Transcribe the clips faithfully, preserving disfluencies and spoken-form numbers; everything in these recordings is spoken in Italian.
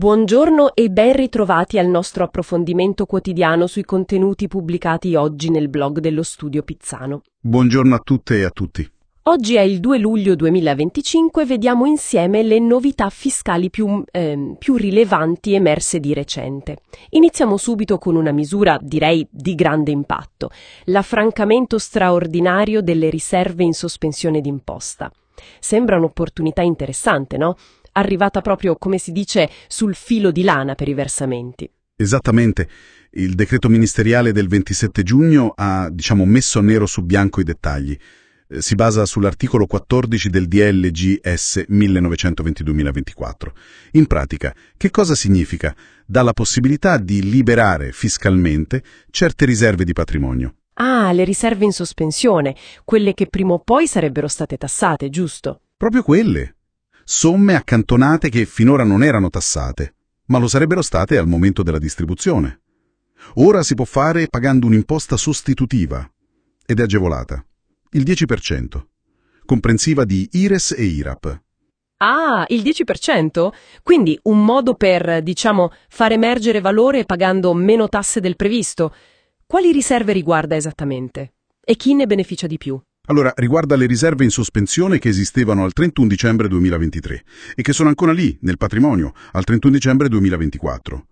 Buongiorno e ben ritrovati al nostro approfondimento quotidiano sui contenuti pubblicati oggi nel blog dello Studio Pizzano. Buongiorno a tutte e a tutti. Oggi è il due luglio duemilaventicinque e vediamo insieme le novità fiscali più, eh, più rilevanti emerse di recente. Iniziamo subito con una misura, direi, di grande impatto: l'affrancamento straordinario delle riserve in sospensione d'imposta. Sembra un'opportunità interessante, no? Arrivata proprio, come si dice, sul filo di lana per i versamenti. Esattamente. Il decreto ministeriale del ventisette giugno ha, diciamo, messo nero su bianco i dettagli. Eh, si basa sull'articolo quattordici del D L G S millenovecentoventi duemilaventiquattro. In pratica, che cosa significa? Dà la possibilità di liberare fiscalmente certe riserve di patrimonio. Ah, le riserve in sospensione, quelle che prima o poi sarebbero state tassate, giusto? Proprio quelle. Somme accantonate che finora non erano tassate, ma lo sarebbero state al momento della distribuzione. Ora si può fare pagando un'imposta sostitutiva ed è agevolata, il dieci per cento, comprensiva di I R E S e I R A P. Ah, il dieci per cento? Quindi un modo per, diciamo, far emergere valore pagando meno tasse del previsto. Quali riserve riguarda esattamente? E chi ne beneficia di più? Allora, riguarda le riserve in sospensione che esistevano al trentuno dicembre duemilaventitré e che sono ancora lì, nel patrimonio, al trentuno dicembre duemilaventiquattro.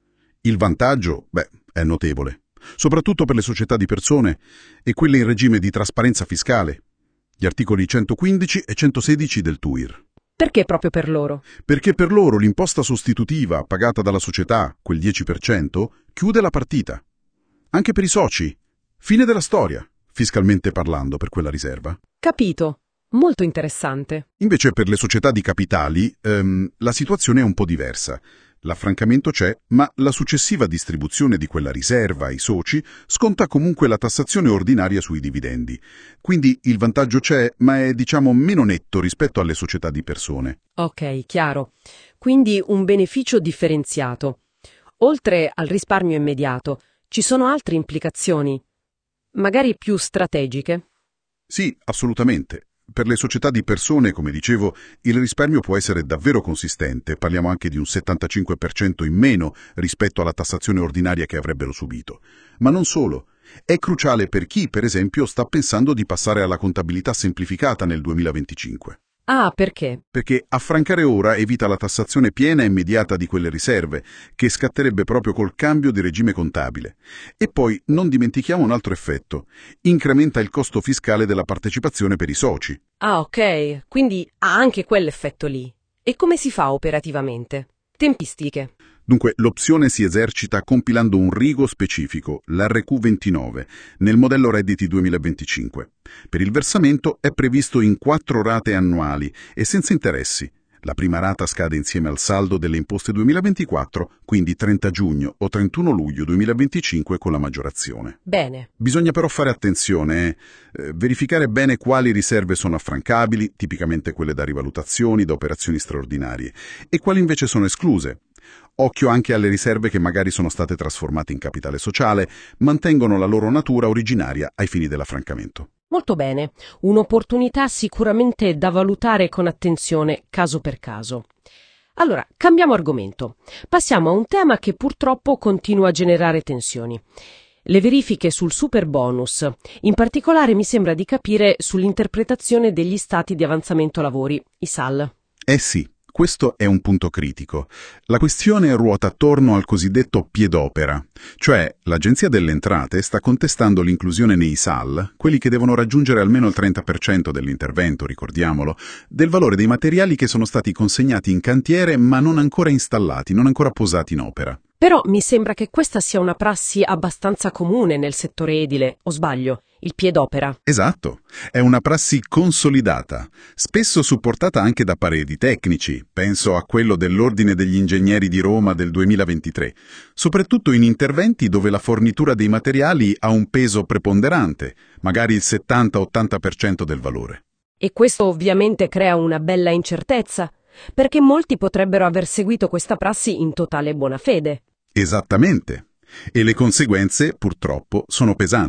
Il vantaggio, beh, è notevole, soprattutto per le società di persone e quelle in regime di trasparenza fiscale, gli articoli centoquindici e centosedici del T U I R. Perché proprio per loro? Perché per loro l'imposta sostitutiva pagata dalla società, quel dieci per cento, chiude la partita. Anche per i soci. Fine della storia, fiscalmente parlando, per quella riserva. Capito. Molto interessante. Invece per le società di capitali ehm, la situazione è un po' diversa. L'affrancamento c'è, ma la successiva distribuzione di quella riserva ai soci sconta comunque la tassazione ordinaria sui dividendi. Quindi il vantaggio c'è, ma è, diciamo, meno netto rispetto alle società di persone. Ok, chiaro. Quindi un beneficio differenziato. Oltre al risparmio immediato, ci sono altre implicazioni, magari più strategiche? Sì, assolutamente. Per le società di persone, come dicevo, il risparmio può essere davvero consistente, parliamo anche di un settantacinque per cento in meno rispetto alla tassazione ordinaria che avrebbero subito. Ma non solo. È cruciale per chi, per esempio, sta pensando di passare alla contabilità semplificata nel duemilaventicinque. Ah, perché? Perché affrancare ora evita la tassazione piena e immediata di quelle riserve, che scatterebbe proprio col cambio di regime contabile. E poi non dimentichiamo un altro effetto: incrementa il costo fiscale della partecipazione per i soci. Ah, ok. Quindi ha anche quell'effetto lì. E come si fa operativamente? Tempistiche. Dunque, l'opzione si esercita compilando un rigo specifico, l'R Q ventinove, nel modello redditi duemilaventicinque. Per il versamento è previsto in quattro rate annuali e senza interessi. La prima rata scade insieme al saldo delle imposte duemilaventiquattro, quindi trenta giugno o trentuno luglio duemilaventicinque con la maggiorazione. Bene. Bisogna però fare attenzione, eh, verificare bene quali riserve sono affrancabili, tipicamente quelle da rivalutazioni, da operazioni straordinarie, e quali invece sono escluse. Occhio anche alle riserve che magari sono state trasformate in capitale sociale, mantengono la loro natura originaria ai fini dell'affrancamento. Molto bene. Un'opportunità sicuramente da valutare con attenzione, caso per caso. Allora, cambiamo argomento. Passiamo a un tema che purtroppo continua a generare tensioni. Le verifiche sul superbonus. In particolare mi sembra di capire sull'interpretazione degli stati di avanzamento lavori, i S A L. Eh sì. Questo è un punto critico. La questione ruota attorno al cosiddetto piedopera, cioè l'Agenzia delle Entrate sta contestando l'inclusione nei S A L, quelli che devono raggiungere almeno il trenta per cento dell'intervento, ricordiamolo, del valore dei materiali che sono stati consegnati in cantiere ma non ancora installati, non ancora posati in opera. Però mi sembra che questa sia una prassi abbastanza comune nel settore edile, o sbaglio? Il piedopera. Esatto, è una prassi consolidata, spesso supportata anche da pareri tecnici, penso a quello dell'Ordine degli Ingegneri di Roma del duemilaventitré, soprattutto in interventi dove la fornitura dei materiali ha un peso preponderante, magari il settanta-ottanta per cento del valore. E questo ovviamente crea una bella incertezza, perché molti potrebbero aver seguito questa prassi in totale buona fede. Esattamente. E le conseguenze, purtroppo, sono pesanti.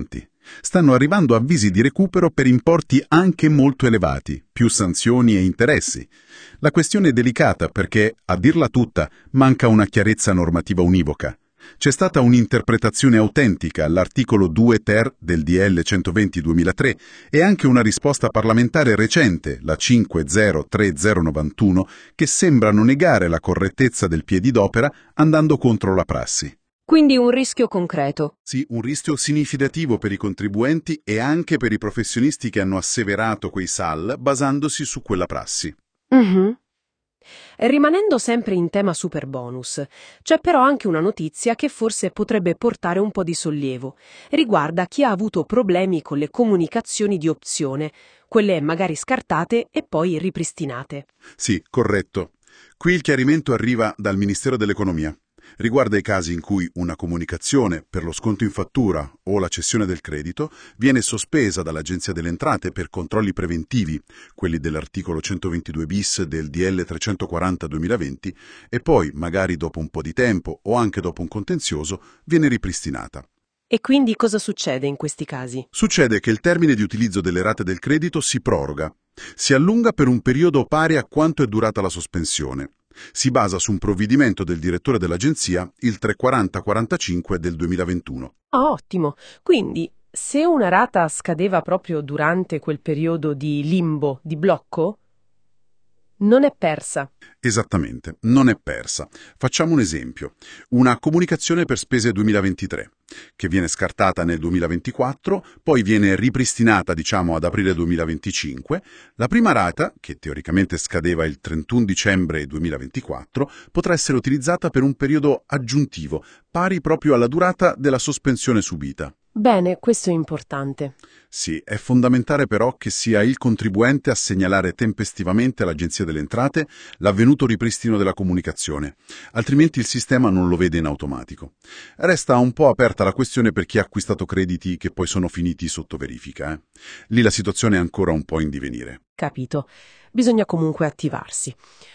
Stanno arrivando avvisi di recupero per importi anche molto elevati, più sanzioni e interessi. La questione è delicata perché, a dirla tutta, manca una chiarezza normativa univoca. C'è stata un'interpretazione autentica all'articolo due ter del D L centoventi duemilatré e anche una risposta parlamentare recente, la cinque zero tre zero novantuno, che sembrano negare la correttezza del piedidopera andando contro la prassi. Quindi un rischio concreto. Sì, un rischio significativo per i contribuenti e anche per i professionisti che hanno asseverato quei S A L basandosi su quella prassi. Mhm. Rimanendo sempre in tema superbonus, c'è però anche una notizia che forse potrebbe portare un po' di sollievo. Riguarda chi ha avuto problemi con le comunicazioni di opzione, quelle magari scartate e poi ripristinate. Sì, corretto. Qui il chiarimento arriva dal Ministero dell'Economia. Riguarda i casi in cui una comunicazione per lo sconto in fattura o la cessione del credito viene sospesa dall'Agenzia delle Entrate per controlli preventivi, quelli dell'articolo centoventidue bis del D L trecentoquaranta duemilaventi, e poi, magari dopo un po' di tempo o anche dopo un contenzioso, viene ripristinata. E quindi cosa succede in questi casi? Succede che il termine di utilizzo delle rate del credito si proroga. Si allunga per un periodo pari a quanto è durata la sospensione. Si basa su un provvedimento del direttore dell'agenzia, il trecentoquaranta quarantacinque del duemilaventuno. Ah, ottimo. Quindi, se una rata scadeva proprio durante quel periodo di limbo, di blocco, non è persa. Esattamente, non è persa. Facciamo un esempio. Una comunicazione per spese duemilaventitré, che viene scartata nel duemilaventiquattro, poi viene ripristinata, diciamo, ad aprile duemilaventicinque. La prima rata, che teoricamente scadeva il trentuno dicembre duemilaventiquattro, potrà essere utilizzata per un periodo aggiuntivo, pari proprio alla durata della sospensione subita. Bene, questo è importante. Sì, è fondamentale però che sia il contribuente a segnalare tempestivamente all'Agenzia delle Entrate l'avvenuto ripristino della comunicazione, altrimenti il sistema non lo vede in automatico. Resta un po' aperta la questione per chi ha acquistato crediti che poi sono finiti sotto verifica. Eh? Lì la situazione è ancora un po' in divenire. Capito. Bisogna comunque attivarsi.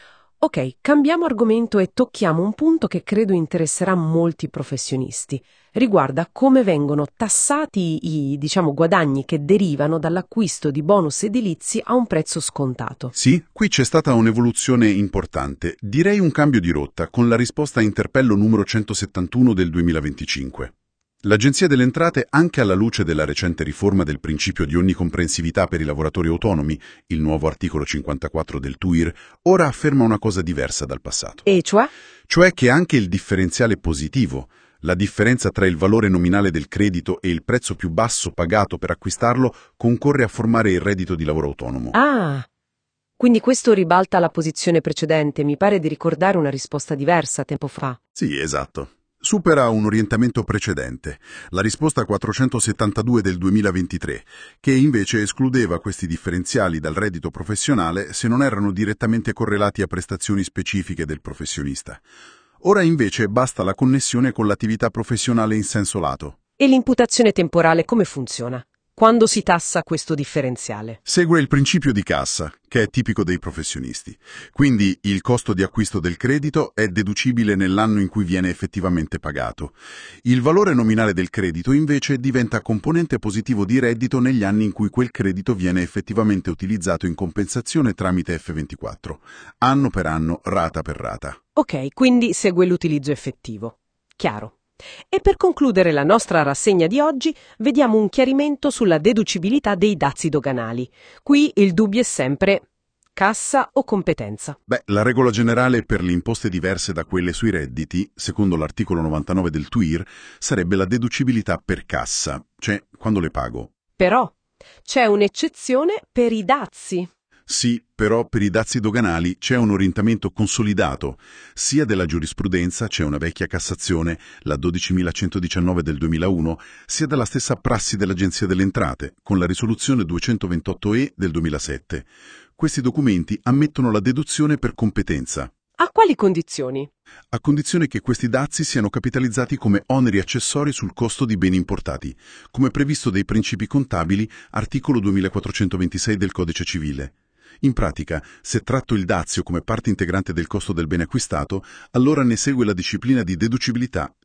Ok, cambiamo argomento e tocchiamo un punto che credo interesserà molti professionisti. Riguarda come vengono tassati i, diciamo, guadagni che derivano dall'acquisto di bonus edilizi a un prezzo scontato. Sì, qui c'è stata un'evoluzione importante, direi un cambio di rotta, con la risposta a interpello numero centosettantuno del duemilaventicinque. L'Agenzia delle Entrate, anche alla luce della recente riforma del principio di onnicomprensività per i lavoratori autonomi, il nuovo articolo cinquantaquattro del T U I R, ora afferma una cosa diversa dal passato. E cioè? Cioè che anche il differenziale positivo, la differenza tra il valore nominale del credito e il prezzo più basso pagato per acquistarlo, concorre a formare il reddito di lavoro autonomo. Ah, quindi questo ribalta la posizione precedente. Mi pare di ricordare una risposta diversa tempo fa. Sì, esatto. Supera un orientamento precedente, la risposta quattrocentosettantadue del duemilaventitré, che invece escludeva questi differenziali dal reddito professionale se non erano direttamente correlati a prestazioni specifiche del professionista. Ora invece basta la connessione con l'attività professionale in senso lato. E l'imputazione temporale come funziona? Quando si tassa questo differenziale? Segue il principio di cassa, che è tipico dei professionisti. Quindi il costo di acquisto del credito è deducibile nell'anno in cui viene effettivamente pagato. Il valore nominale del credito invece diventa componente positivo di reddito negli anni in cui quel credito viene effettivamente utilizzato in compensazione tramite F ventiquattro, anno per anno, rata per rata. Ok, quindi segue l'utilizzo effettivo. Chiaro. E per concludere la nostra rassegna di oggi, vediamo un chiarimento sulla deducibilità dei dazi doganali. Qui il dubbio è sempre cassa o competenza. Beh, la regola generale per le imposte diverse da quelle sui redditi, secondo l'articolo novantanove del T U I R, sarebbe la deducibilità per cassa, cioè quando le pago. Però c'è un'eccezione per i dazi. Sì, però per i dazi doganali c'è un orientamento consolidato. Sia della giurisprudenza, c'è una vecchia Cassazione, la dodicimilacentodiciannove del duemilauno, sia dalla stessa prassi dell'Agenzia delle Entrate, con la risoluzione duecentoventotto E del duemilasette. Questi documenti ammettono la deduzione per competenza. A quali condizioni? A condizione che questi dazi siano capitalizzati come oneri accessori sul costo di beni importati, come previsto dai principi contabili, articolo duemilaquattrocentoventisei del Codice Civile. In pratica, se tratto il dazio come parte integrante del costo del bene acquistato, allora ne segue la disciplina di deducibilità,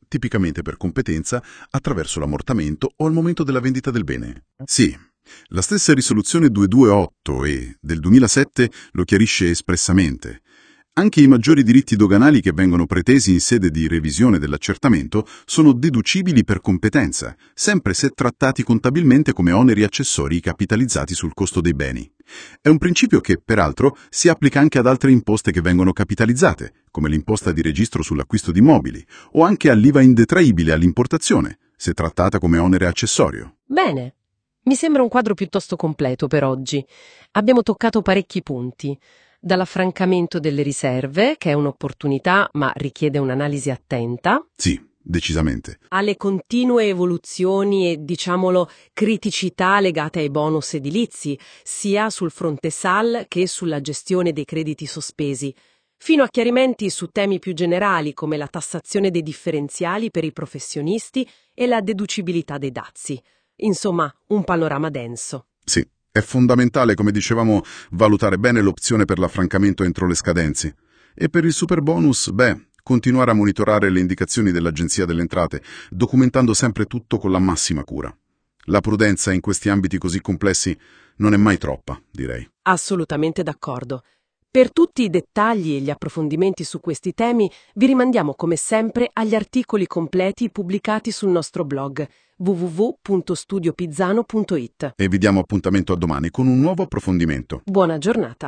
tipicamente per competenza, attraverso l'ammortamento o al momento della vendita del bene. Sì, la stessa risoluzione duecentoventuotto E del duemilasette lo chiarisce espressamente. Anche i maggiori diritti doganali che vengono pretesi in sede di revisione dell'accertamento sono deducibili per competenza, sempre se trattati contabilmente come oneri accessori capitalizzati sul costo dei beni. È un principio che, peraltro, si applica anche ad altre imposte che vengono capitalizzate, come l'imposta di registro sull'acquisto di mobili, o anche all'I V A indetraibile all'importazione, se trattata come onere accessorio. Bene. Mi sembra un quadro piuttosto completo per oggi. Abbiamo toccato parecchi punti. Dall'affrancamento delle riserve, che è un'opportunità ma richiede un'analisi attenta. Sì, decisamente. Alle continue evoluzioni e, diciamolo, criticità legate ai bonus edilizi, sia sul fronte S A L che sulla gestione dei crediti sospesi, fino a chiarimenti su temi più generali come la tassazione dei differenziali per i professionisti e la deducibilità dei dazi. Insomma, un panorama denso. Sì. È fondamentale, come dicevamo, valutare bene l'opzione per l'affrancamento entro le scadenze. E per il superbonus, beh, continuare a monitorare le indicazioni dell'Agenzia delle Entrate, documentando sempre tutto con la massima cura. La prudenza in questi ambiti così complessi non è mai troppa, direi. Assolutamente d'accordo. Per tutti i dettagli e gli approfondimenti su questi temi vi rimandiamo come sempre agli articoli completi pubblicati sul nostro blog w w w punto studio pizzano punto it. E vi diamo appuntamento a domani con un nuovo approfondimento. Buona giornata.